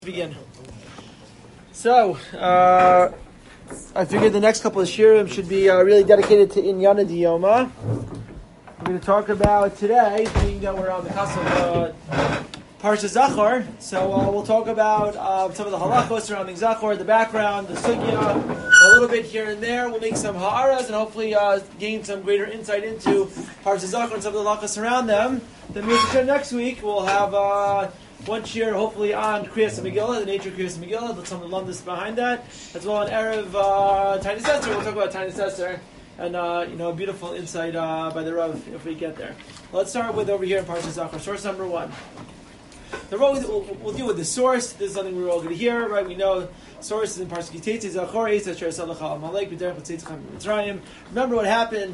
Begin. So, I figured the next couple of shirim should be really dedicated to Inyana Diyoma. We're going to talk about today, being that we're on the cusp of Parsha Zachor. So we'll talk about some of the halachos surrounding Zachor, the background, the sugya, a little bit here and there. We'll make some ha'aras and hopefully gain some greater insight into Parsha Zachor and some of the halachos around them. Then next week we'll have one cheer, hopefully, on Kriyas Megillah, the nature of Kriyas Megillah, some of the lumdus behind that, as well as Erev Tiny Sester. We'll talk about Tiny Sester and a beautiful insight by the Rav if we get there. Let's start with over here in Parsha Zachor, source number 1. The Rav we'll deal with the source. This is something we're all going to hear, right? We know sources in Parsha Kitei Zachor, Eisa Sher Salachal Amalek, B'derech B'tzeitzcham Mitzrayim. Remember what happened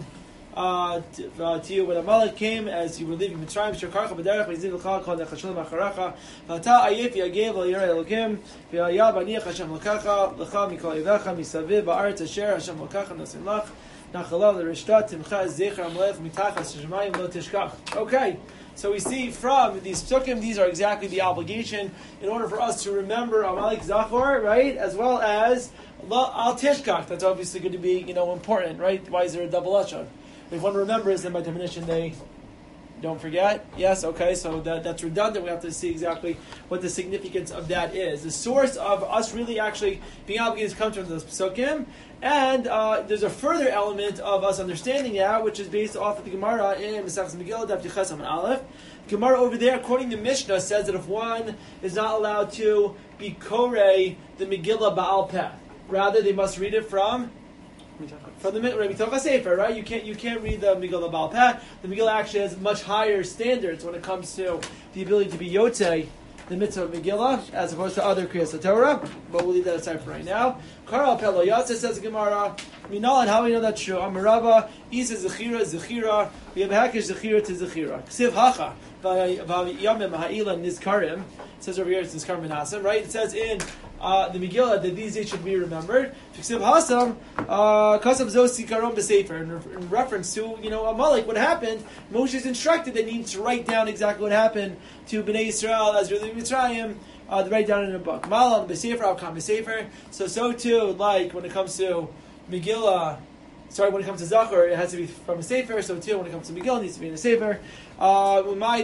to you when Amalek came as you were leaving Mitzrayim. Shekarcha b'derech v'yizid l'chal kol nechashulim acharecha v'ata ayif yagev l'yirei Elokim v'yayal b'aniach Hashem l'kacha l'cha mikol yivecha misaviv ba'aretz asher Hashem l'kacha nosin lach nachalav l'rishtat timcha zecher amalech mitachas shemayim lo tishkach. Okay, so we see from these psukim, these are exactly the obligation in order for us to remember Amalek Zachor, right, as well as al tishkach. That's obviously going to be important, right? Why is there a double lashon? If one remembers, then by definition they don't forget. Yes, okay, so that's redundant. We have to see exactly what the significance of that is. The source of us really actually being obligated comes from those psukim, and there's a further element of us understanding that, which is based off of the Gemara in Masechtas Megillah, Daf Yches Amud Aleph. Gemara over there, according to Mishnah, says that if one is not allowed to be korei the Megillah Ba'al Peh, rather they must read it from the Mitocha Sefer, right? You can't read the Megillah Ba'al Peh. The Megillah actually has much higher standards when it comes to the ability to be Yotzei, the mitzvah of Megillah, as opposed to other Kriyas Torah. But we'll leave that aside for right now. Kara Pelo Yatze, says the Gemara. Minal, and how we know that's true? Amarava, Isa Zechira. We have Hakish Zechira to Zechira. Ksiv Hacha, V'yamim Ha'ila Nizkarim. It says over here it's Nizkar Menasem, right? It says in the Megillah that these days should be remembered. Ksiv Hasam, Kasav Zos Zikaron B'Sefer. In reference to, Amalek, what happened, Moshe is instructed that he needs to write down exactly what happened to Bnei Yisrael as they're leaving Mitzrayim, to write down in a book. Malam B'Sefer, Avkam B'Sefer. So too, like when it comes to Megillah, when it comes to Zachor, it has to be from a Sefer. So too, when it comes to Megillah, it needs to be in a Sefer. How do we know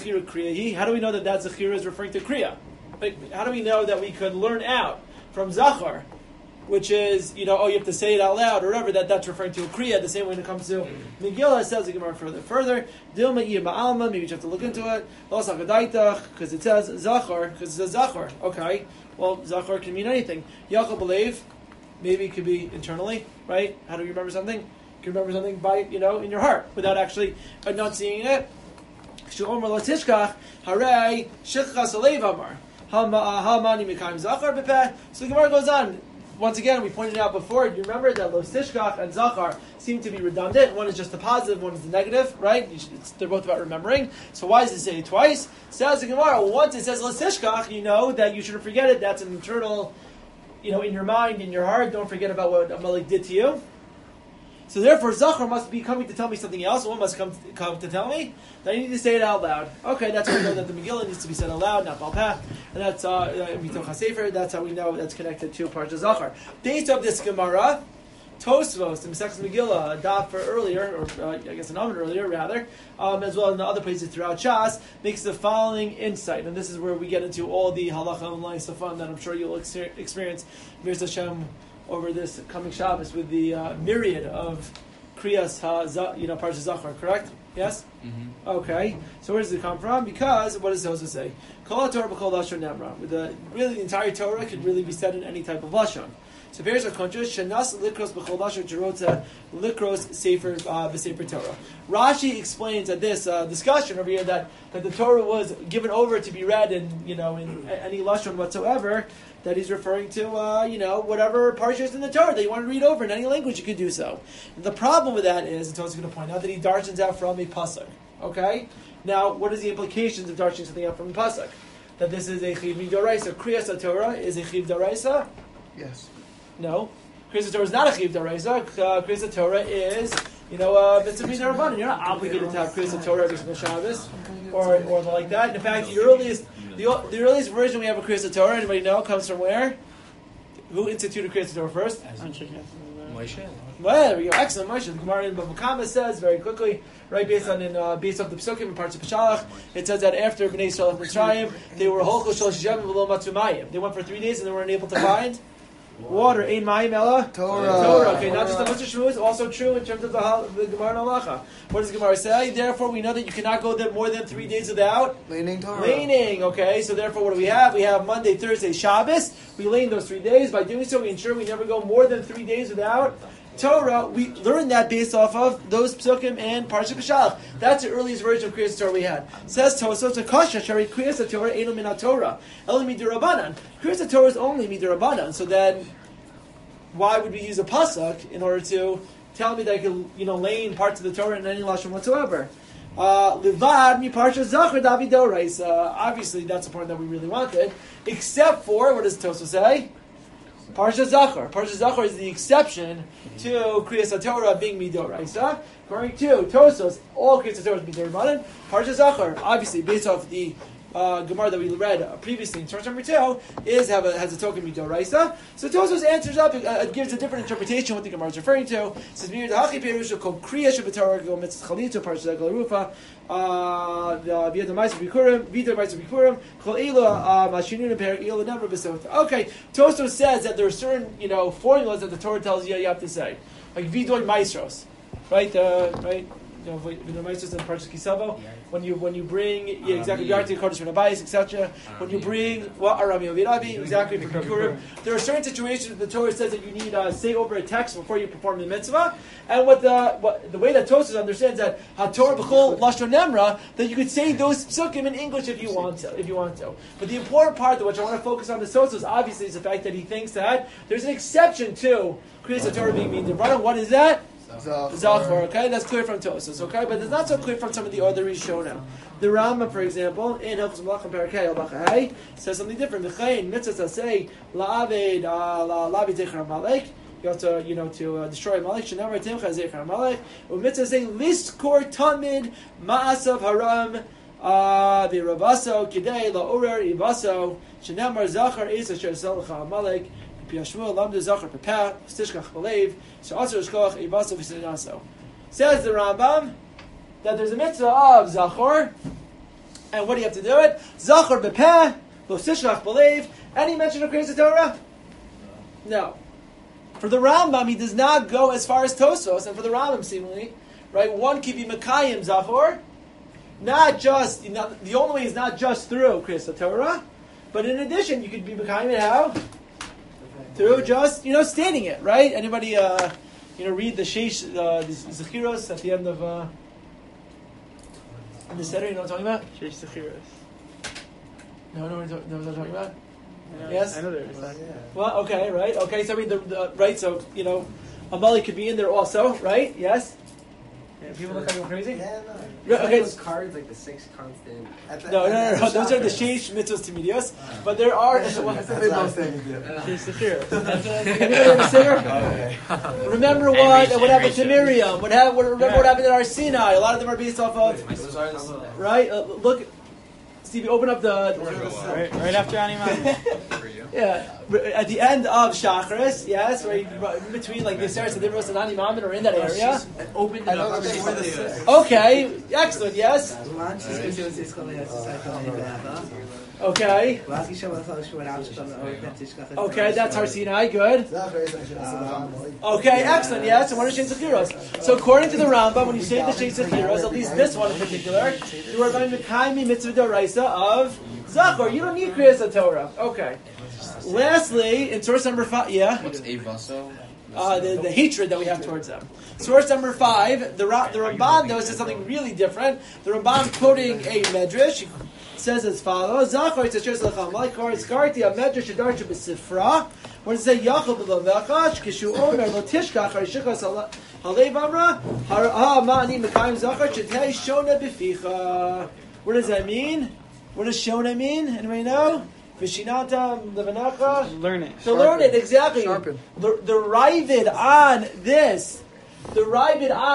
that Zechira is referring to Kriya? How do we know that we could learn out from Zachor, which is, you have to say it out loud or whatever, that's referring to a Kriya, the same way when it comes to Megillah, it says the Gemara further. Dilma Iya Ma'alma, maybe you have to look into it. Because it says Zachor, because it says Zachor. Okay, well, Zachor can mean anything. Yachal B'Leiv, maybe it could be internally, right? How do you remember something? You can remember something by, in your heart, without actually enunciating it. Shu'omer Latishkach, Haray, Shechchas Alev Amar. Halmani Mikayim Zachar B'Peh. So the Gemara goes on. Once again, we pointed out before, you remember that Lo Tishkach and Zachar seem to be redundant. One is just the positive, one is the negative, right? They're both about remembering. So why does it say it twice? Says the Gemara, once it says Lo Tishkach, you know that you shouldn't forget it. That's an internal, in your mind, in your heart. Don't forget about what Amalek did to you. So therefore, Zachar must be coming to tell me something else. One must come to tell me that I need to say it out loud. Okay, that's how we know that the Megillah needs to be said out loud, not Ba'al Peh. And that's Mitoch HaSefer. That's how we know that's connected to Parsha Zachor. Based on this Gemara, Tosfos, the Masechtas Megillah, a daf for earlier, or I guess an oven earlier, rather, as well as in the other places throughout Shas, makes the following insight. And this is where we get into all the halacha and lines of fun that I'm sure you'll experience, Mirz Hashem, over this coming Shabbos with the myriad of Kriyas Parsha Zachor, correct? Yes? Mm-hmm. Okay. So where does it come from? Because, what does it also say? Kol HaTorah b'kol lashon nemra. Really, the entire Torah could really be said in any type of lashon. So here's our contrast. Shenas likros b'chol lashon jerotza likros sefer b'sefer Torah. Rashi explains at this discussion over here that the Torah was given over to be read in any lashon whatsoever. That he's referring to, whatever parshas in the Torah that you want to read over in any language, you could do so. And the problem with that is, and To's going to point out, that he darshans out from a pasuk. Okay? Now, what is the implications of darshaning something out from a pasuk? That this is a chiv midoraisa. Kriyas Torah is a chiv daraisa? Yes. No. Kriyas Torah is not a chiv daraisa. Kriyas Torah is, mitzvah midarabbanan. You're not obligated to have Kriyas Torah every single Shabbos or like that. In fact, the earliest The earliest version we have of Kriyas Torah, anybody know, comes from where? Who instituted Kriyas Torah first? Moshe. Well, there we go. Excellent, Moshe. The Gemara in Bava Kama says very quickly, right, based off the Psukim and parts of Peshalach, it says that after Bnei Yisrael left Mitzrayim, they were holchos shalosh yamim v'lo matzu mayim. They went for 3 days and they weren't able to find water. Ein mayim ela Torah. Okay, not just the Mitzvah Shmuz, also true in terms of the Gemara and Halacha. What does the Gemara say? Therefore, we know that you cannot go there more than 3 days without Laning Torah. laning. Okay, so therefore, what do we have? We have Monday, Thursday, Shabbos. We lane those 3 days. By doing so, we ensure we never go more than 3 days without Torah. We learned that based off of those psukim and Parshat Peshalach. That's the earliest version of Kriyas Torah we had. Says Tosafos, "Akasha shari Kriyas Torah eno min Torah, elo midirabanan." Kriyas Torah is only midirabanan. So then, why would we use a pasuk in order to tell me that I can, lane parts of the Torah in any lashon whatsoever? Livad mi Parshat Zachor David Doraisa. Obviously, that's the part that we really wanted. Except for, what does Tosafos say? Parshat Zachor. Parshat Zachor is the exception to Kriyas Torah being Midoraisa. According to Tosafos, all Kriyas Torah is Midorabanan. Parshat Zachor, obviously, based off the Gemara that we read previously in source number 2, has a token Midoraisa. So Tosafos answers up, gives a different interpretation of what the Gemara is referring to. It says, Mir Hachi Perusha Kol Kriya Shabbatorah Go Mitzvah Chalito Parshat Rufa. Okay, Tosafos says that there are certain formulas that the Torah tells you have to say, like vidoy maestros, right? Right. Vidoy maestros and Parshas Kisavo. When you bring exactly Yarti Kodesh Min Habayis, etc. When you bring Arami Ovirabi, exactly for Kikurim. There are certain situations that the Torah says that you need say over a text before you perform the mitzvah, and what the way that Tosafos understands that HaTorah B'chol Lashon Nemra, that you could say those psukim in English if you want to. But the important part, which I want to focus on the Tosafos, obviously, is the fact that he thinks that there's an exception to Kriyas Torah being Midorabanan. What is that? Zachor, okay, that's clear from Tosafos, okay, but it's not so clear from some of the other Rishonim. The Rambam, for example, in Hilchos Malachim Parakei Al-Bachai, says something different. V'chein mitzvah say la'aved la'aved zeicher Amalek. You have to, to destroy Amalek. Shenever timcha zeicher Amalek. U'mitzvah say liskor tamid ma'asav haram v'ravaso kidei la'orer ivaso. Shenemar zachar is asher zalcha Amalek. Says the Rambam that there's a mitzvah of Zachor, and what do you have to do it? Zachor b'peh, lo tishkach b'leiv. Any mention of Kriyas Torah? No. For the Rambam, he does not go as far as Tosafos, and for the Rambam, seemingly, right? One can be Mekayim Zachor, not just, the only way is not just through Kriyas Torah, but in addition, you could be Mekayim it how? Through just, stating it, right? Anybody, read the Sheish, the Zechiros at the end of, in the Seder, you know what I'm talking about? Sheish Zechiros. No, what I'm talking about? Yeah, Yes? I know there is. Well, okay, right? Okay, so I mean, right, so, Amalek could be in there also, right? Yes? Yeah, people look like I'm crazy? Yeah, no. Okay. Those cards, like the 6 constant. No. Those are the Sheish Mitzvos Timidios. But there are... Sheish Zechiros. Remember what happened to Miriam? Remember what happened at Har Sinai? A lot of them are based off of... Right? Look... Stevie, open up the... Right after Animan. Yeah, at the end of Shachris, yes, right in between like the Seres and Divros and Ani Mammon are in that area. Open it up. Okay, excellent, yes. Okay. Okay, that's Har Sinai, good. Okay, excellent, yes. And what is Sheish Zechiros? So according to the Rambam, when you say the Sheish Zechiros, at least this one in particular, you are going to Mekayim Mitzvah Doraisa of Zachor. You don't need Kriyas Torah. Okay. Lastly, in source number 5, yeah? What's Avaso? The hatred that we have towards them. Source number 5, the Ramban though says something really different. The Ramban quoting a medrash says as follows: Zachor tzasher zalcha Amalek it's garti a medrash shadarcha b'sifra. When it says Yachol b'lovecha kishu omer lo tishkach harishikos halev amra ha ma'ani mekayim Zachor shetei shona b'ficha. What does that mean? What does shona mean? Anybody know? Vishinata levanecha. Learn it. To learn it, exactly. Sharpen. The Ravid on this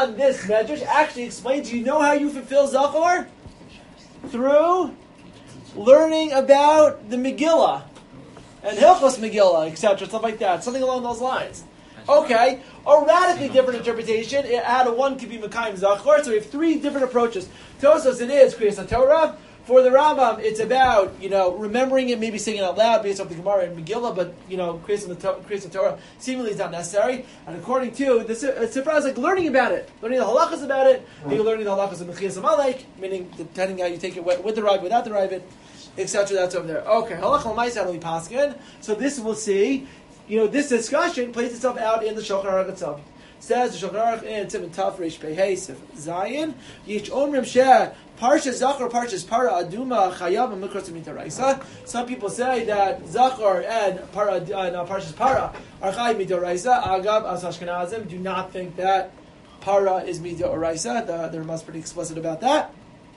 medrash actually explains. You know how you fulfill Zachor? Through learning about the Megillah and Hilchos Megillah, etc., stuff like that, something along those lines. Okay, a radically different interpretation. One could be Mekayim Zachor. So we have three different approaches. Tosos, it is Kriyas HaTorah. For the Rambam, it's about, remembering it, maybe saying it out loud based off the Gemara and Megillah, but, Kriyas HaTorah seemingly is not necessary. And according to the Sifra, is like learning about it, learning the halachas about it, maybe learning the halachas of Mechias Amalek, meaning depending how you take it with the Rav, without the Rav, etc. That's over there. Okay, halacha l'maisa only paskin. So this we'll see. This discussion plays itself out in the Shulchan Aruch itself. Says the Shulchan Aruch in Tzimon Taf Reish Pei Hey Sif Zayin Yish Omrim Sheh Parsha Zachor Parsha Para Aduma Chayav Mikros Mitaraisa. Some people say that Zachor and Parsha Para are Chayav Mitaraisa. Agav as Ashkenazim do not think that Para is Mitaraisa. The Rambam is pretty explicit about that.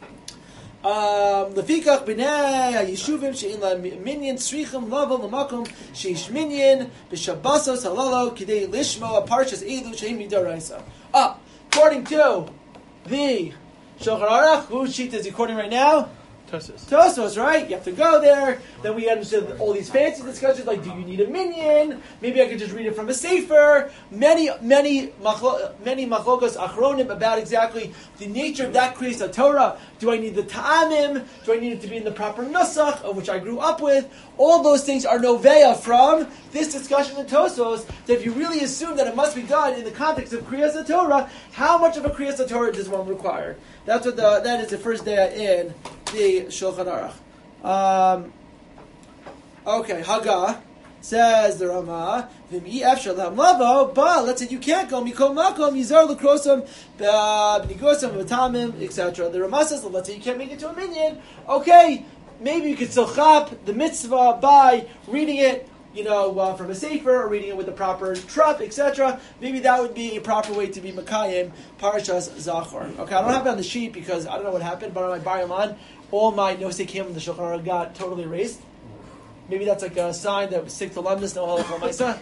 Lefikach b'nei yeshuvim she'in la minyan tzrichim lavo l'makom sheish minyan b'shabbasos halalo kidei lishmo a parshas elu she'im midaraisa. According to the Shulchan Aruch, whose sheet is he quoting right now? Tosos, right? You have to go there. Then we understood all these fancy discussions, like, do you need a minyan? Maybe I could just read it from a sefer. Many machlokos achronim about exactly the nature of that Kriyas HaTorah. Do I need the ta'amim? Do I need it to be in the proper nusach, of which I grew up with? All those things are noveya from this discussion in Tosos, that if you really assume that it must be done in the context of Kriyas HaTorah, how much of a Kriyas HaTorah does one require? That's what that is the first day in the Shulchan Aruch. Okay, Haggah says the Rama, V'mi efshar lam lavo, but let's say you can't go, Mikol Makom, Yizar L'krosam, B'nigosam, V'tamim, etc. The Rama says, let's say you can't make it to a minyan. Okay, maybe you could still chap the mitzvah by reading it, from a sefer, or reading it with the proper trup, etc. Maybe that would be a proper way to be Makayim Parshas Zachor. Okay, I don't have it on the sheet because I don't know what happened, but on my Baraman, all my Nosei Kim in the Shulchan Aruch got totally erased. Maybe that's like a sign that sick to alumnus, no halacha l'maisa.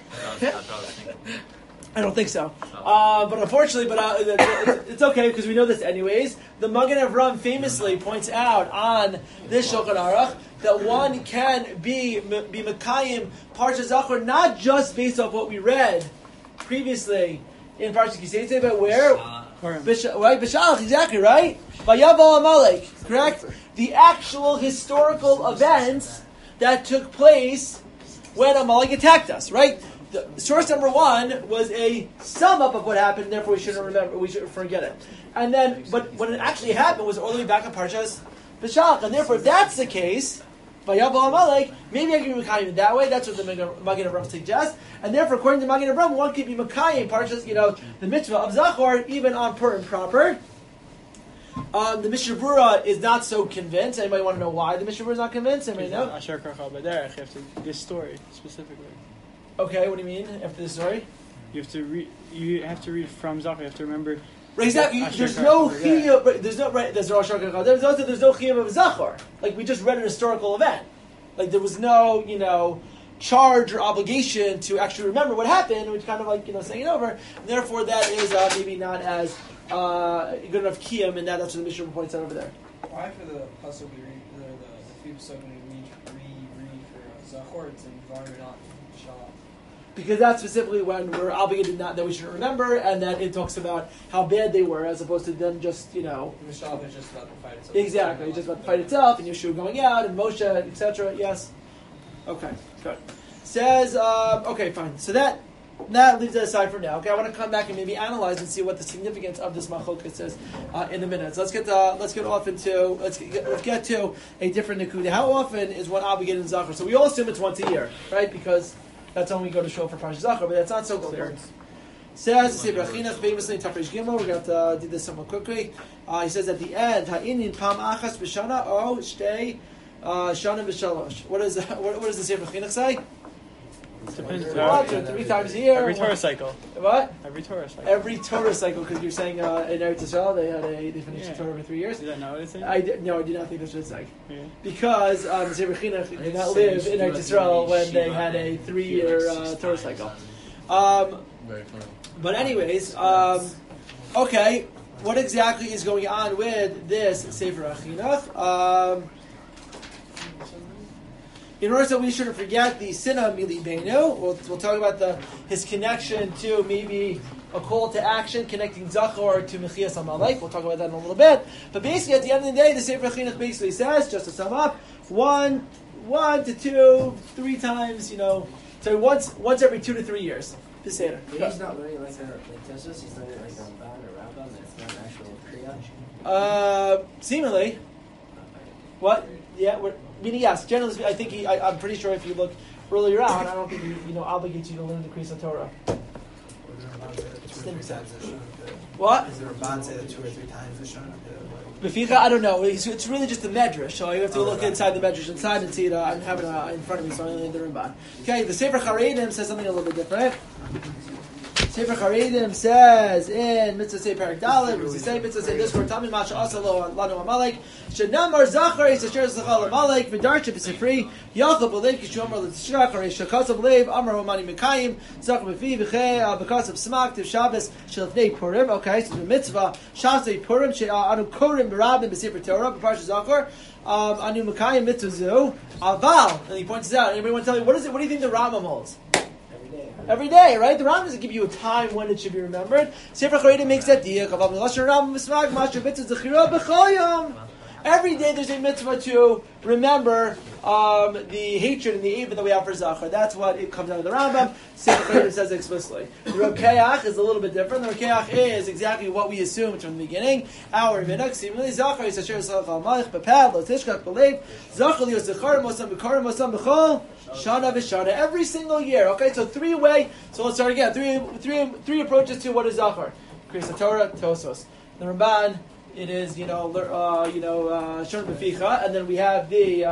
I don't think so. But unfortunately, it's okay because we know this anyways. The Magen Avraham famously points out on this Shulchan Aruch that one can be Mekayim Parshas Zachor not just based off what we read previously in Parshas Kisei, but where? Right, B'Shalach, exactly, right? Vayaval Amalek, correct? The actual historical events that took place when Amalek attacked us, right? The source number one was a sum up of what happened, therefore we shouldn't forget it. And then, but when it actually happened was all the way back in Parshas B'Shalach, and therefore if that's the case, Vayaval Amalek, maybe I can be Mekayim that way. That's what the Magen Avraham suggests. And therefore, according to Magen Avraham, one could be Mekayim Parshas, the mitzvah of Zachor, even on Purim proper. The Mishnah Berurah is not so convinced. Anybody want to know why the Mishnah Berurah is not convinced? Anybody know? Asher Karcha B'derech, after this story specifically. Okay, what do you mean after this story? You have to read. You have to read from Zachor. You have to remember. Right, exactly. There's no chiyuv. There's no right. There's no Asher Karcha. There's no chiyuv of Zachor. Like we just read an historical event. Like there was no charge or obligation to actually remember what happened, which kind of like saying it over. And therefore, that is maybe not as good enough kiyum, and that's what the Mishnah points out over there. Why for the pasuk we read the few pasuk we read for Zachor, it's in Var not Shalach? Because that's specifically when we're obligated not that we should remember, and that it talks about how bad they were, as opposed to them just The Shalach is just about the fight itself. Exactly, it's just about the fight itself, and Yeshua going out, and Moshe, etc. Yes. Okay, good. Says okay, fine. So that leaves that aside for now. Okay, I want to come back and maybe analyze and see what the significance of this machlokes is in a minute. So let's get to a different nekuda. How often is one obligated in Zachor? So we all assume it's once a year, right? Because that's when we go to show for Parshas Zachor, but that's not so clear. Says Sefer Chinuch famously in Tafresh Gimel. We're going to do this somewhat quickly. He says at the end, Ha'inin Pam Achas B'Shana O Shtei Shana B'Shalosh. What does the Sefer Chinuch say? Depends. 3 times a year. Every Torah cycle. What? Every Torah cycle. Every Torah cycle, because you're saying in Eretz Yisrael they finished the Torah every 3 years. Is that not what it's saying? No, I do not think that's what it's like. Yeah. Because the Sefer Chinuch did not live in Eretz Yisrael when they had a 3-year Torah cycle. Very funny. But anyways, okay, what exactly is going on with this Sefer Chinuch? in order so we shouldn't forget the Sinah Mili Beinu, we'll talk about his connection to maybe a call to action, connecting Zachor to Mechias Amalek. We'll talk about that in a little bit. But basically, at the end of the day, the Sefer Chinuch basically says, just to sum up, 1 to 2, 3 times, so once every 2 to 3 years. He's not learning like Tosos, he's learning like Ramban or Rambam, that's not an actual Kriya. Seemingly. What? Yeah, meaning yes. Generally, I think I'm pretty sure if you look earlier on, I don't think he obligates you to learn the Kriyas Torah. What? Is there a Ramban say that 2 or 3 times the Shana? Beficha, I don't know. It's really just the Medrash, so you have to look inside the Medrash inside and see it. I have it in front of me, so I only need the Ramban. Okay, the Sefer Charedim says something a little bit different. Sefer Charedim says in Mitzvah Say Parak Dalet, Mitzvah Say this word Tamim Masha Asalo Lanu Amalek Shenamar Zachar is Asher Zachal Amalek V'Darcha B'Sifri Yachal B'Lev Kishomer L'Tishrak Harish Shakasav Lev Amar Romani Mekayim Zachar B'Fi V'Chei B'Kasav Smak Tiv Shabbos Shelfnei Purim. Okay, so the Mitzvah Shabbos Purim Anu Korim B'Rabim B'Sefer Torah B'Parsha Zachar Anu Mekayim Mitzvah Zu Aval, and he points out. Anybody want to tell me what is it? What do you think the Rambam holds? Every day, right? The Rambam doesn't give you a time when it should be remembered. Sefer Charedim makes that diak. Every day there's a mitzvah to remember the hatred and the evil that we have for Zachar. That's what it comes out of the Rambam. Sefer Charedim says it explicitly. The Rokeach is a little bit different. The Rokeach is exactly what we assumed from the beginning. Our Minuk, seemingly, Zachar is Asher Zachar Malach, Bepad, Lo Tishkach, Belev, Zachar Lios Zachar, Mosam Bekarim, Mosam Bechol, Shana V'Shana, every single year. Okay, so 3 way. So let's start again. Three approaches to what is Zachar. Kriyas Torah, Tosos. The Ramban, it is Shon B'Ficha, and then we have the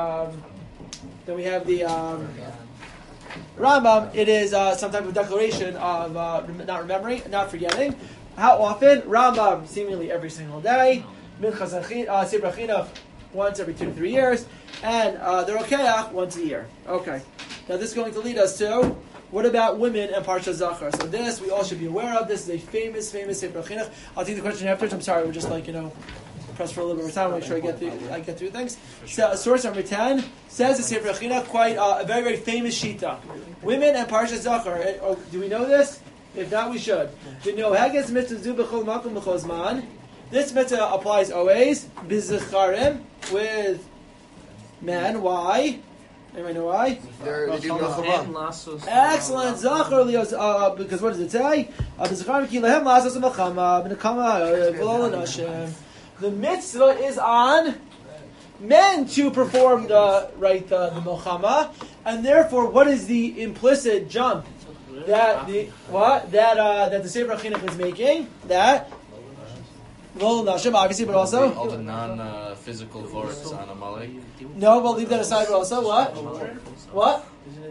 Rambam. It is some type of declaration of not remembering, not forgetting. How often? Rambam seemingly every single day. Minchas Sefer Chinuch once every 2 to 3 years, and the Rokeach once a year. Okay, now this is going to lead us to what about women and Parsha Zachar? So this we all should be aware of. This is a famous Sefer Chinuch. I'll take the question afterwards. I'm sorry, we're just press for a little bit more time. Make sure I get through things. So, source number 10 says the Sefer Chinuch quite a very very famous shita. Women and Parsha Zachar. Do we know this? If not, we should. We know Haggis mitzvah zu b'chol makom b'chol zman. This mitzvah applies always b'zicharim with men. Why? Anybody know why? Excellent. Zachar lios. Because what does it say? B'zicharim ki lehem lasas melchama b'nekama v'lo l'nashim. The mitzvah is on men to perform the milchama, and therefore, what is the implicit jump that the Sefer Chinuch is making? That Nashim, obviously, but also all the non-physical works on Amalek. No, we'll leave that aside. But also, what? What?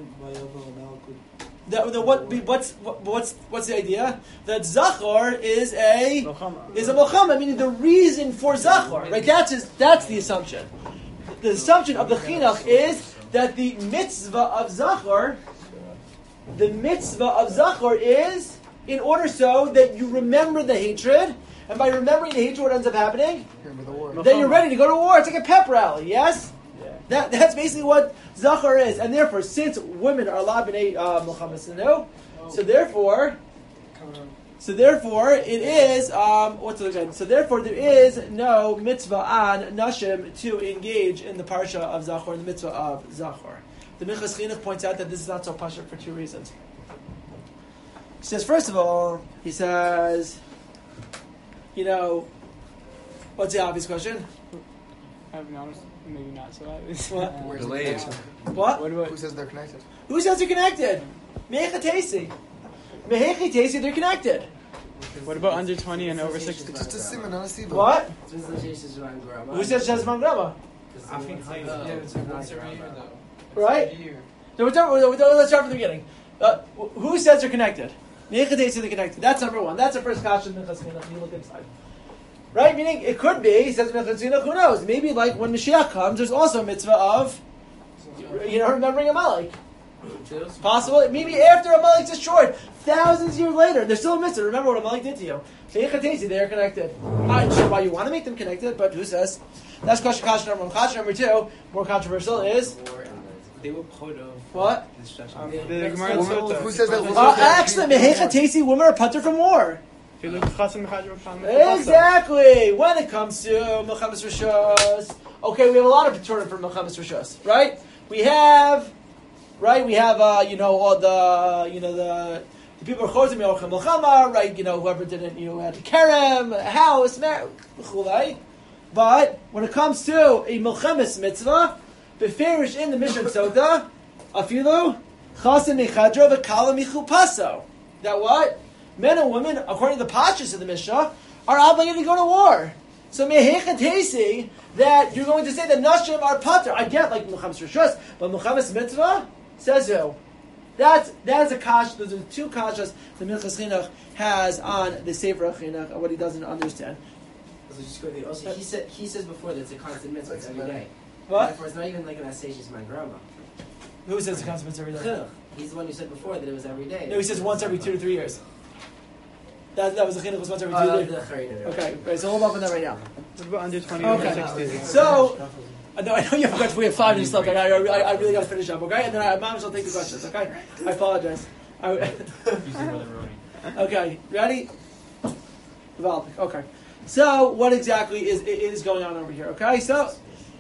What's the idea? That Zachar is a Milchama, meaning the reason for Zachar, right? That's the assumption. The assumption of the Chinuch is that the mitzvah of Zachar is in order so that you remember the hatred, and by remembering the hatred, what ends up happening? Then you're ready to go to war. It's like a pep rally, yes? That's basically what Zachar is, and therefore, since women are allowed b'nei Milchama Sinu, so therefore, it is So therefore, there is no mitzvah on nashim to engage in the parsha of Zachar, the mitzvah of Zachar. The Minchas Chinuch points out that this is not so pashut for 2 reasons. He says, first of all, what's the obvious question? I'll be honest, maybe not so obvious. What? Who says they're connected? Who says they're connected? Mehechatesi, they're connected. What about under 20 and over 60? Just a simon, not a siva. What? Who says Shazman Grama? It's once every year, though. Right? So let's start from the beginning. Who says they're connected? Mehechatesi, they're connected. That's number one. That's the first question in Minchas Chinuch. You look inside. Right? Meaning, it could be, he says Minchas Chinuch, who knows? Maybe like when Mashiach comes, there's also a mitzvah of, remembering Amalek. It's possible. Maybe after Amalek's destroyed, thousands of years later, there's still a mitzvah. Remember what Amalek did to you. They are connected. I'm not sure why you want to make them connected, but who says? That's question number one. Question number 2, more controversial, is They were part of What? the destruction. The Gemara in Sota. Who says that? Actually, Mehecha Tesi, women are putter from war. If you look at Chasam Mechadra Pam. Exactly. When it comes to Milchemes Rishos, okay, we have a lot of Paturim for Milchemes Rishos, right? We have, all the people who are Chozim Yochim Milchama, right? Whoever didn't, had the Kerem, a house, right? But when it comes to a Milchemes mitzvah, beferish in the Mishnah Sota, afilu Chasim Mechadra v'Kala Michupaso. That what? Men and women, according to the pashas of the Mishnah, are obligated to go to war. So Mehecha Tesi, that you're going to say that Nashim are pater. I get like Milchemes Rishos, but Milchemes mitzvah says who? That is a kash. Those are the two kashas the Minchas Chinuch has on the Sefer Chinuch, what he doesn't understand. Also, he says before that it's a constant mitzvah it's every day. What? Therefore, it's not even like an Assacious my grandma. Who says the consequence every day? Chinuch. He's the one who said before that it was every day. No, he says once every 2 to 3 years. That was the chinuch was once every 2 to 3 years. Okay, right, so hold up on that right now. What about under 20 Okay. or 60? So, I know you forgot we have 5 minutes left. I really got to finish up, okay? And then Mom will take the questions, okay? I apologize. Okay, ready? Developing. Okay. So, what exactly is going on over here? Okay, so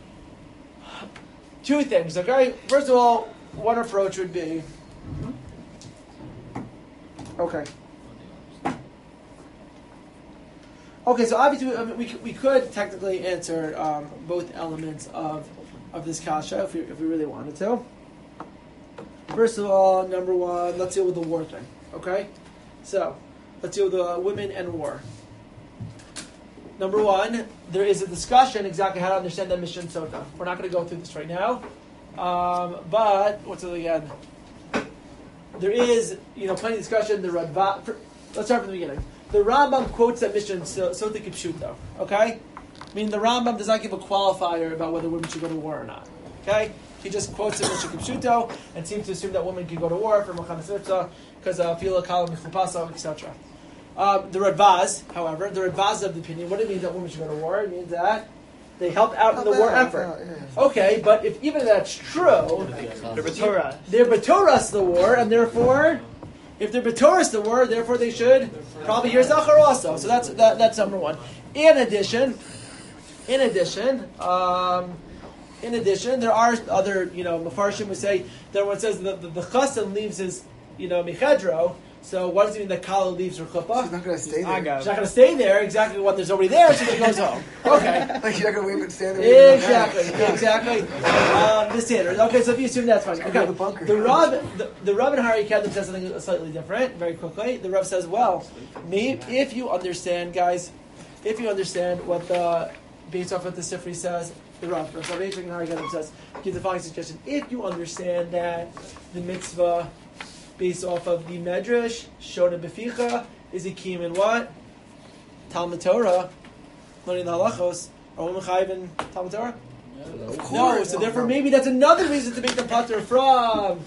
2 things. Okay, first of all, one approach would be okay. Okay, so obviously we could technically answer both elements of this kasha if we really wanted to. First of all, number one, let's deal with the war thing. Okay, so let's deal with the women and war. Number one, there is a discussion exactly how to understand that Mishnah Sota. We're not going to go through this right now, but what's it again? There is plenty of discussion. The Radva. Let's start from the beginning. The Rambam quotes that Mishnah Sota Kipshuto. Okay, meaning the Rambam does not give a qualifier about whether women should go to war or not. Okay, he just quotes the Mishnah Kipshuto and seems to assume that women can go to war for Milchemes Mitzvah because Fila Kala Michupaso, etc. The Radvaz, however, the Radvaz is of the opinion. What do it mean that women should go to war? It means that they help out in the war effort. Okay, but if even that's true, They're B'Torah. They're B'Torahs the war, and therefore, if they're B'Torahs the war, therefore they should probably hear Zachar also. So that's number one. In addition, there are other Mefarshim who say that when it says the Chassan leaves his Mechedro. So what does it mean that Kala leaves her chuppah? She's not going to stay there. She's not going to stay there. Exactly what there's already there, so she goes home. Okay. Like she's not going to wait and stand there. Exactly. The standard. Okay, so if you assume that's fine. Okay. The Rav and Hari Kedem says something slightly different. Very quickly, the Rav says, "Well, if you understand, guys, what the based off what the Sifri says, the Rav and Hari Kedem says, give the following suggestion: if you understand that the mitzvah." Based off of the Medrash, Shona Beficha, is a kiyum in what? Talmud Torah, learning the halachos. Are women chayiv in Talmud Torah? No, so therefore maybe that's another reason to make them pater from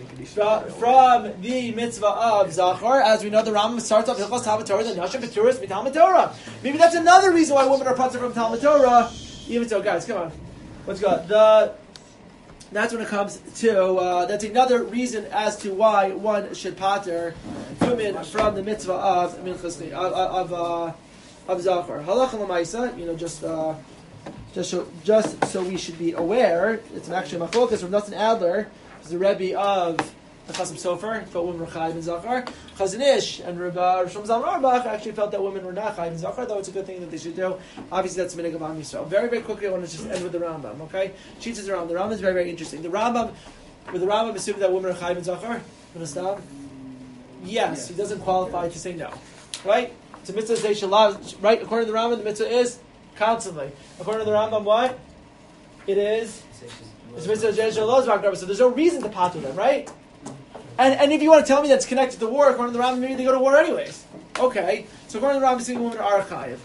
the mitzvah of Zachar. As we know, the Rambam starts off Hilchos Talmud Torah, the Nashim B'Turas Talmud Torah. Maybe that's another reason why women are pater from Talmud Torah. Even so, guys, come on. Let's go. That's when it comes to, that's another reason as to why one should pater women from the mitzvah of Minchas of Zachar. Halacha l'maisa, just so we should be aware, it's actually machlokas from Nathan Adler, who's the Rebbe of the Chasim Sofer, felt women were chayiv in Zachar. Chazon Ish and Rabbi Shlomo Zalman Auerbach actually felt that women were not chayiv in Zachar, though it's a good thing that they should do. Obviously, that's minhag of Am Yisrael. Very, very quickly, I want to just end with the Rambam, okay? Sheets is around. The Rambam is very, very interesting. The Rambam assuming that women are chayiv in Zachar? Understand? Yes, he doesn't qualify to say no. Right? It's a mitzvah Zeishalah, right? According to the Rambam, the mitzvah is constantly. According to the Rambam, what? It is? It's a mitzvah Zeishalah, so there's no reason to pater them, right? And if you want to tell me that's connected to war, according to the Rambam, maybe they go to war anyways. Okay, so according to the Rambam, saying women are chayiv.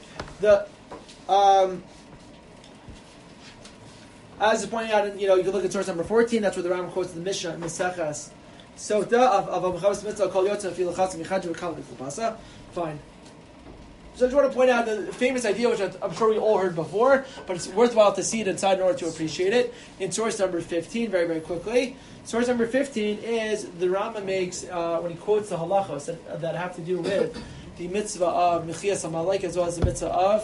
As is pointing out, you can look at source number 14. That's where the Rambam quotes the Mishnah Meseches Sota of Milchemes Mitzvah Kol Yotza Fil Chatzim Michadru Kal V'Chupasa. Fine. So I just want to point out the famous idea, which I'm sure we all heard before, but it's worthwhile to see it inside in order to appreciate it. In source number 15, very, very quickly. Source number 15 is the Rambam makes, when he quotes the halachos that have to do with the mitzvah of Mechias HaMalek, as well as the mitzvah of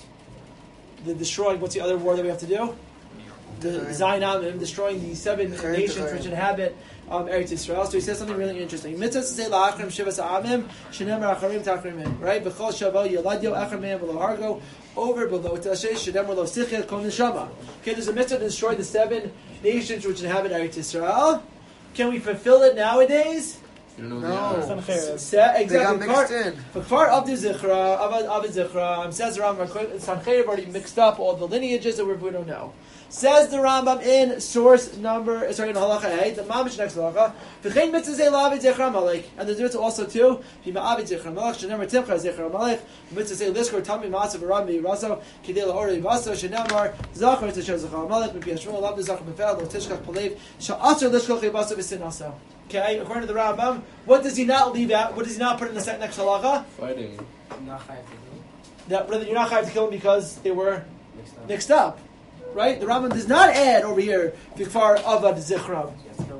the destroying, what's the other war that we have to do? The Zayin Amim, destroying the 7 nations which inhabit Eretz Yisrael. So he says something really interesting. Mitzvah to say la'achrim shivas ha'amim shenemar acharim takrimim. Right? B'chol shavo yeladio achrim v'lo hargo over below tashay shenemar lo sichel kol neshama. Okay, there's a mitzvah to destroy the 7 nations which inhabit Eretz Yisrael. Can we fulfill it nowadays? No. Exactly. They got mixed in. Kfar Avdi Zichra, says the Rambam, Sancheir already mixed up all the lineages that we don't know. Says the Rambam in source number, in Halacha 8, the Mamish next Halacha, V'chein mitzvah zeh la'avid Zichra Malek, and there's mitzvah also too, V'ma'avid Zichra Malek, Shenemar Timcha Zichra Malek, mitzvah zeh Liskor Tami Ma'asav V'ram V'yiraso, Kidei La'ori V'aso, Shenemar Zachar Tzasher Zichra Malek, M'pi Yashmol Lav Zachar B'fel, Lo Tishkach Palev, Sha'atzar Liskor Chivaso V'sinaso. Okay, according to the Rambam, what does he not leave out? What does he not put in the next halacha? Fighting. Not chayav to kill. That you're not chayav to kill them because they were mixed up. Right? The Rambam does not add over here Vikfar Avad Zichram.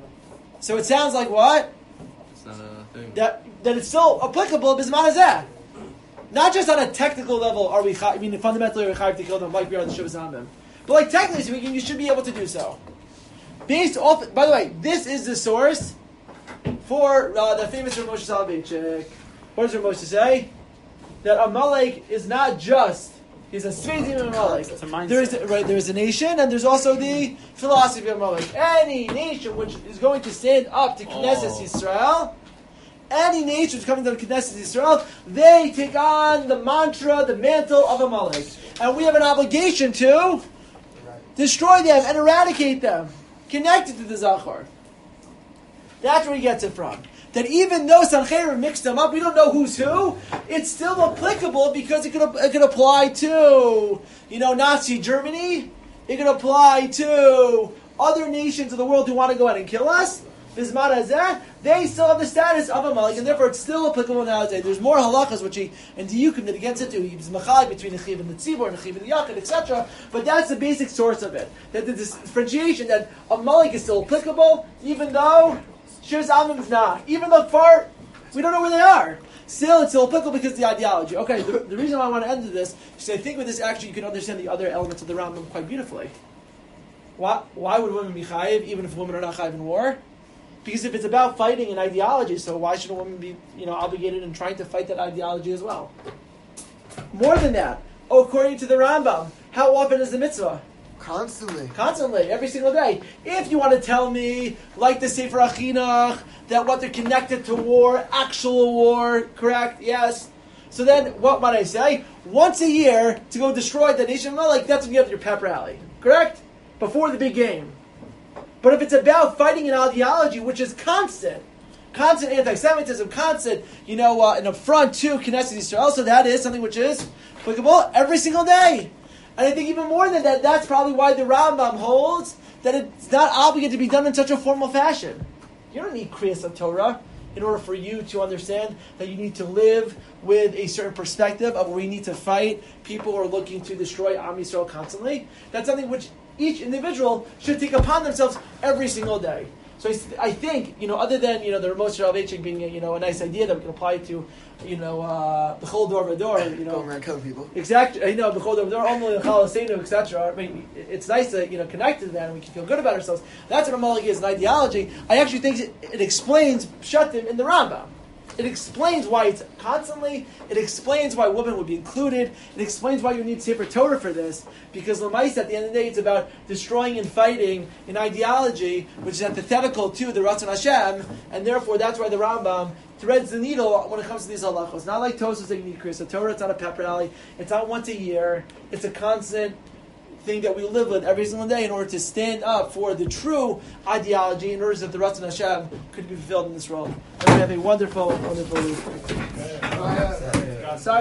So it sounds like what? It's not a thing. That it's still applicable Bisman Hazeh. Not just on a technical level are we fundamentally are we chayav to kill them like we are the Shuvas Amim. But like technically speaking, you should be able to do so. Based off, by the way, this is the source for the famous Rav Moshe Soloveitchik. What does Rav Moshe say? That Amalek is not just, he's a Sveidim of Amalek. It's a mindset. There's a nation, and there's also the philosophy of Amalek. Any nation which is going to stand up to Knesset Yisrael, any nation which is coming to Knesset Yisrael, they take on the mantra, the mantle of Amalek. And we have an obligation to destroy them and eradicate them. Connected to the Zachar. That's where he gets it from. That even though Sancheir mixed them up, we don't know who's who, it's still applicable because it could apply to, Nazi Germany. It could apply to other nations of the world who want to go out and kill us. Bisman Hazeh, they still have the status of Amalek, and therefore it's still applicable nowadays. There's more halachas which and Diyukim that against it too. He's machal between the chiv and the tzibor, and the chiv and the yachid, etc. But that's the basic source of it. That the differentiation that Amalek is still applicable, even though Shivas Amim is not. Even though far, we don't know where they are. Still, it's still applicable because of the ideology. Okay, the reason why I want to end this is I think with this actually you can understand the other elements of the Rambam quite beautifully. Why would women be chayiv even if women are not chayiv in war? Because if it's about fighting an ideology, so why should a woman be, obligated in trying to fight that ideology as well? More than that, according to the Rambam, how often is the mitzvah? Constantly, every single day. If you want to tell me, like the Sefer Achinach, that what they're connected to war, actual war, correct? Yes. So then, what might I say? Once a year, to go destroy the nation of Amalek, that's when you have your pep rally. Correct? Before the big game. But if it's about fighting an ideology, which is constant anti-Semitism, constant, an affront to Knesset Yisrael, so that is something which is applicable every single day. And I think even more than that, that's probably why the Rambam holds that it's not obligated to be done in such a formal fashion. You don't need Kriyas HaTorah in order for you to understand that you need to live with a certain perspective of where you need to fight people who are looking to destroy Am Yisrael constantly. That's something which each individual should take upon themselves every single day. So I think, other than, the Rav Moshe Soloveitchik being, a nice idea that we can apply to, B'chol Dor V'Dor, Going around killing people. Exactly, B'chol Dor V'Dor, Omel L'chal Aseinu, etc. I mean, it's nice to, connect to that and we can feel good about ourselves. That's what Amalek is, an ideology. I actually think it explains Pshatim in the Rambam. It explains why it's constantly, it explains why women would be included, it explains why you need Sefer Torah for this, because L'maisa, at the end of the day, it's about destroying and fighting an ideology which is antithetical to the Ratzon Hashem, and therefore that's why the Rambam threads the needle when it comes to these halachos. Not like Tosfos that you need Kriyas HaTorah, it's not a pep rally, it's not once a year, it's a constant thing that we live with every single day in order to stand up for the true ideology in order that the Ratzon Hashem could be fulfilled in this world. And we have a wonderful week. Sorry.